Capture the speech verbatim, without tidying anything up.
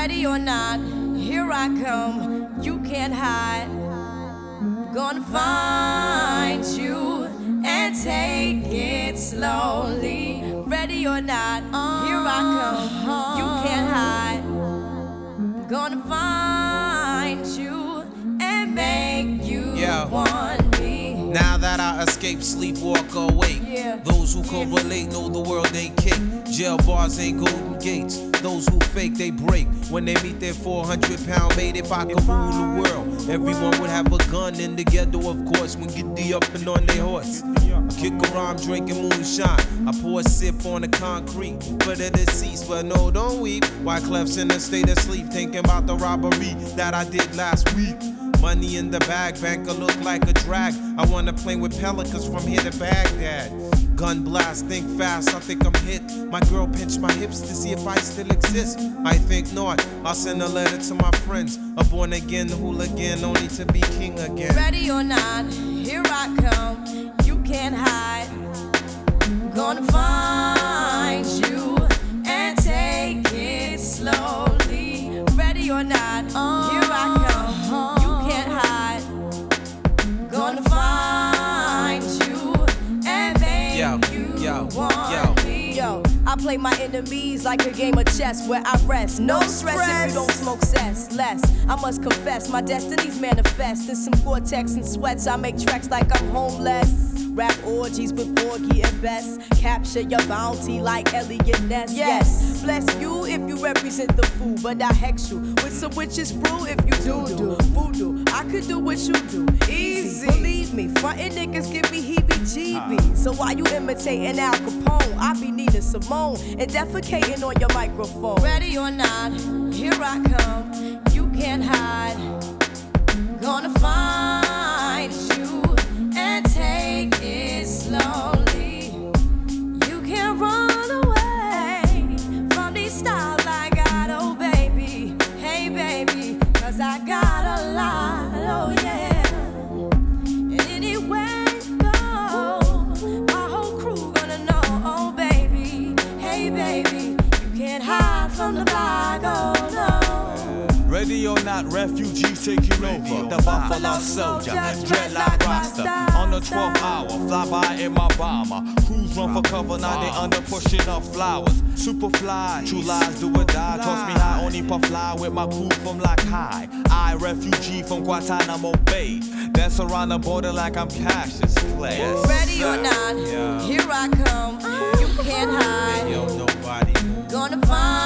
Ready or not, here I come. You can't hide. Gonna find you and take it slowly. Ready or not, here I come. You can't hide. Gonna find you and make you yeah. want me. Now that I escape, sleep, walk awake. Yeah. Those who can relate know the world ain't cake. Jail bars ain't golden gates. Those who fake, they break when they meet their four hundred pound mate. If I could rule the world, everyone would have a gun in the ghetto, of course, when get the up and on their horse. I kick around drinking moonshine. I pour a sip on the concrete for the deceased, but no, don't weep. Wyclef's in a state of sleep, thinking about the robbery that I did last week. Money in the bag, banker look like a drag. I wanna play with pelicans from here to Baghdad. Gun blast, think fast, I think I'm hit. My girl pinched my hips to see if I still exist. I think not, I'll send a letter to my friends. A born again hooligan, only to be king again. Ready or not, here I come. You can't hide. Gonna find you and take it slowly. Ready or not, here I come. You can't hide. Gonna find you and make yo, you yo, want yo. me. Yo, I play my enemies like a game of chess where I rest. No, no stress, stress if you don't smoke cess. Less, I must confess, my destinies manifest. In some Gore-Tex and sweats, I make tracks like I'm homeless. Rap orgies with Porgy and Bess. Capture your bounty like Elliot Ness. Yes, bless you if you represent the fool, but I hex you with some witches brew if you do do voodoo. I could do what you do, easy. Believe me, frontin' niggas give me heebie-jeebies. So while you imitating Al Capone, I be needing Simone and defecating on your microphone. Ready or not, here I come. You can't hide. Gonna find you and take it slowly. You can't run away from these styles I got, oh baby. Hey baby, cause I got a lot, oh yeah. And anywhere you go, my whole crew gonna know, oh baby. Hey baby, you can't hide from the bag, oh no. Ready or not, refugees taking over. The Buffalo Soldier, dreadlock roster. On the twelfth hour, fly by in my bomber. Crews run for cover, now they under pushing up flowers. Superfly, true lies do or die. Toss me high, only puff fly with my crew from like high. I, refugee from Guantanamo Bay. Dance around the border like I'm Cassius Clay. Yes, ready sir. or not, Yeah. here I come. You can't hide. Yo, nobody. Gonna find